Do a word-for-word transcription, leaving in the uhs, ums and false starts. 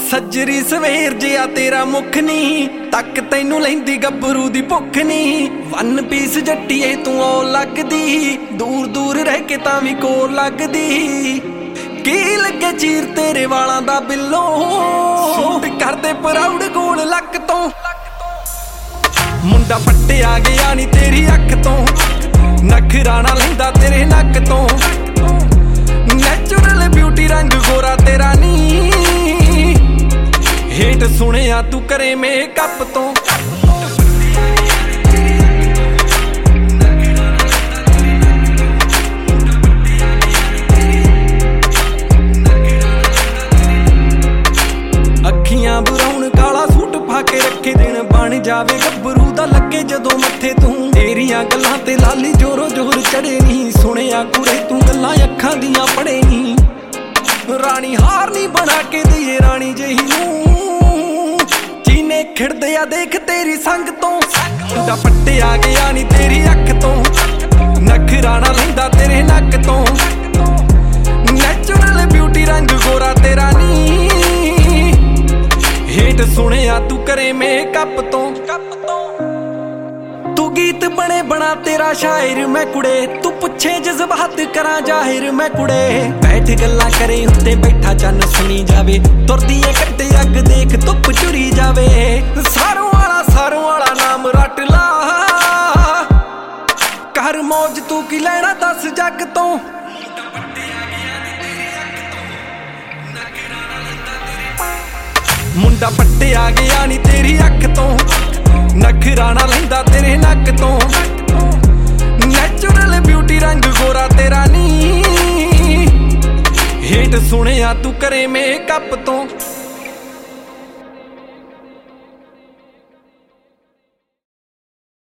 सजरी सवेर जिया तेरा मुख नी तक तैनू लैंदी गब्बरू दी भुख नी। वन पीस जट्टीए तू ओ लगदी दूर दूर रह के तां वी कोल लगदी। की लगे चीर तेरे वालां दा बिल्लो सूट करदे प्राउड गोल लक तो। मुंडा पट्टे आ गया नी तेरी अख तो नखरा ना लैंदा तेरे नक तो। नैचुरल ब्यूटी रंग गोरा तेरा नी हेट सुनिया तू करे मेकअप तो। अखियां बुराउन काला सूट फाके रखे दिन बन जावे गब्बरू दा लगे जदों मत्थे तू। तेरियां गल्लां ते लाली जोरो जोर चढ़े नी सुनिया कुड़े तू गल्लां अखां दियां पढ़े नी। रानी हार नी बना के दिए रानी जही नूं चीने खिड़दे आ देख तेरी संग तो। मुंडा पट्टे आ गया नी तेरी अख तो नखरा ना लैंदा तेरे नक तो। नैचुरल ब्यूटी रंग गोरा तेरा नी हेट सुनिया तू करे मेकअप तो। तू गीत बने बना तेरा शायर मैं कुड़े तू पुछे जज्बात करा जाहिर मैं कुड़े। बैठ गल्ला करे उत्ते बैठा चन सुनी जावे तुरदी कट्टे अग देख धुप चुरी जावे। सारों वाला सारों वाला नाम रट ला कर मौज तू की लेना दस जग तो। मुंडा पट्टे आ गया नी तेरी अख तो नखरा ना लैंदा तेरे नक तो। नैचुरल ब्यूटी रंग गोरा तेरा नी हेट सुनिया तू करे मेकअप तो।